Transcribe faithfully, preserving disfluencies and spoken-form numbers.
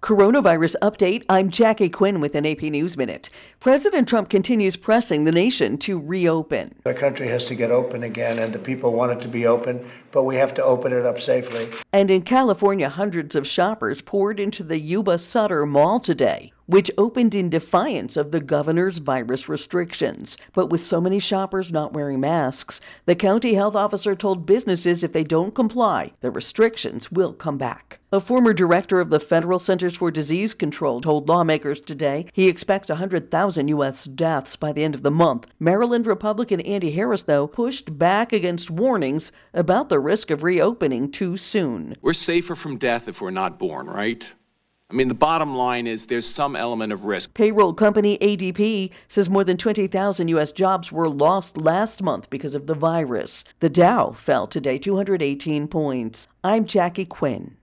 Coronavirus update. I'm Jackie Quinn with an A P News Minute. President Trump continues pressing the nation to reopen. The country has to get open again, and the people want it to be open, but we have to open it up safely. And in California, hundreds of shoppers poured into the Yuba Sutter Mall today, which opened in defiance of the governor's virus restrictions. But with so many shoppers not wearing masks, the county health officer told businesses if they don't comply, the restrictions will come back. A former director of the Federal Centers for Disease Control told lawmakers today he expects one hundred thousand U S deaths by the end of the month. Maryland Republican Andy Harris, though, pushed back against warnings about the risk of reopening too soon. We're safer from death if we're not born, right? I mean, the bottom line is there's some element of risk. Payroll company A D P says more than twenty thousand U S jobs were lost last month because of the virus. The Dow fell today two hundred eighteen points. I'm Jackie Quinn.